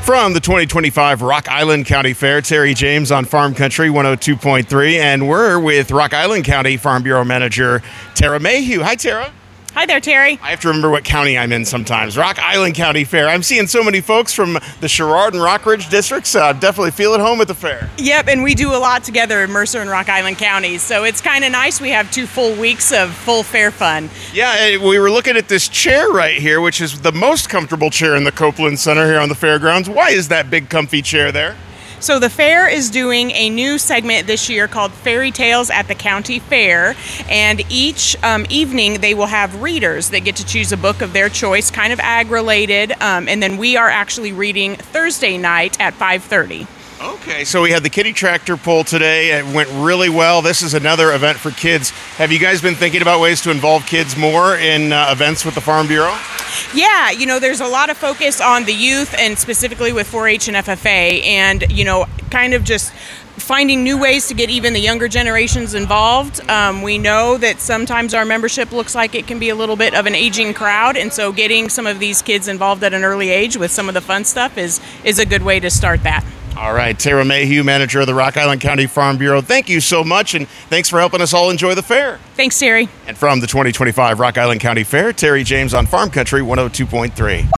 From the 2025 Rock Island County Fair, Terry James on Farm Country 102.3, and we're with Rock Island County Farm Bureau Manager Tara Mayhew. Hi, Tara. Hi there, Terry. I have to remember what county I'm in sometimes. Rock Island County Fair. I'm seeing so many folks from the Sherrard and Rockridge districts. Definitely feel at home at the fair. Yep, and we do a lot together in Mercer and Rock Island counties, so it's kind of nice. We have 2 full weeks of full fair fun. Yeah, we were looking at this chair right here, which is the most comfortable chair in the Copeland Center here on the fairgrounds. Why is that big comfy chair there? So the fair is doing a new segment this year called Fairy Tales at the County Fair, and each evening they will have readers that get to choose a book of their choice, kind of ag-related, and then we are actually reading Thursday night at 5:30. Okay, so we had the Kitty Tractor Pull today. It went really well. This is another event for kids. Have you guys been thinking about ways to involve kids more in events with the Farm Bureau? Yeah, there's a lot of focus on the youth and specifically with 4-H and FFA, and, kind of just finding new ways to get even the younger generations involved. We know that sometimes our membership looks like it can be a little bit of an aging crowd, and so getting some of these kids involved at an early age with some of the fun stuff is a good way to start that. All right, Tara Mayhew, manager of the Rock Island County Farm Bureau. Thank you so much, and thanks for helping us all enjoy the fair. Thanks, Terry. And from the 2025 Rock Island County Fair, Terry James on Farm Country 102.3.